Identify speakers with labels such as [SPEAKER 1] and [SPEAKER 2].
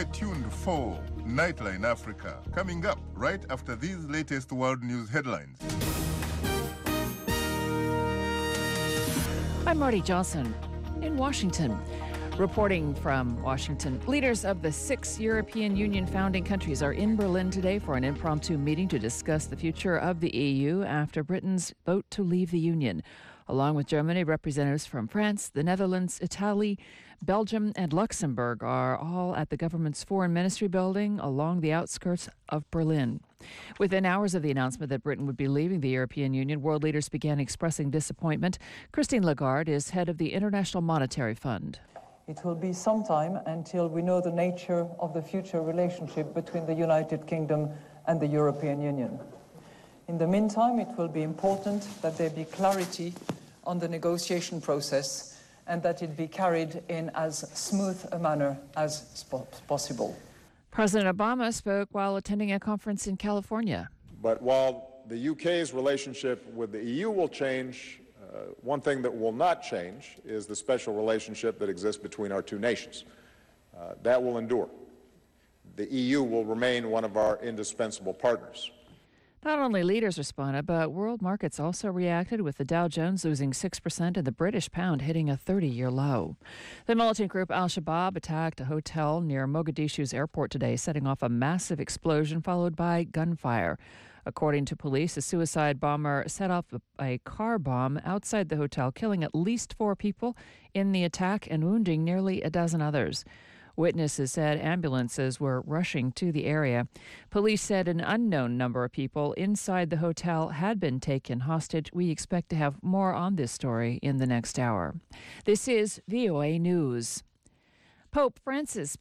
[SPEAKER 1] Stay tuned for Nightline Africa, coming up right after these latest world news headlines.
[SPEAKER 2] I'm Marty Johnson in Washington. Reporting from Washington, leaders of the 6 European Union founding countries are in Berlin today for an impromptu meeting to discuss the future of the EU after Britain's vote to leave the Union. Along with Germany, representatives from France, the Netherlands, Italy, Belgium, and Luxembourg are all at the government's foreign ministry building along the outskirts of Berlin. Within hours of the announcement that Britain would be leaving the European Union, world leaders began expressing disappointment. Christine Lagarde is head of the International Monetary Fund.
[SPEAKER 3] It will be some time until we know the nature of the future relationship between the United Kingdom and the European Union. In the meantime, it will be important that there be clarity on the negotiation process and that it be carried in as smooth a manner as possible.
[SPEAKER 2] President Obama spoke while attending a conference in California.
[SPEAKER 4] But while the UK's relationship with the EU will change, one thing that will not change is the special relationship that exists between our two nations. That will endure. The EU will remain one of our indispensable partners.
[SPEAKER 2] Not only leaders responded, but world markets also reacted, with the Dow Jones losing 6% and the British pound hitting a 30-year low. The militant group Al-Shabaab attacked a hotel near Mogadishu's airport today, setting off a massive explosion followed by gunfire. According to police, a suicide bomber set off a car bomb outside the hotel, killing at least 4 people in the attack and wounding nearly a dozen others. Witnesses said ambulances were rushing to the area. Police said an unknown number of people inside the hotel had been taken hostage. We expect to have more on this story in the next hour. This is VOA News. Pope Francis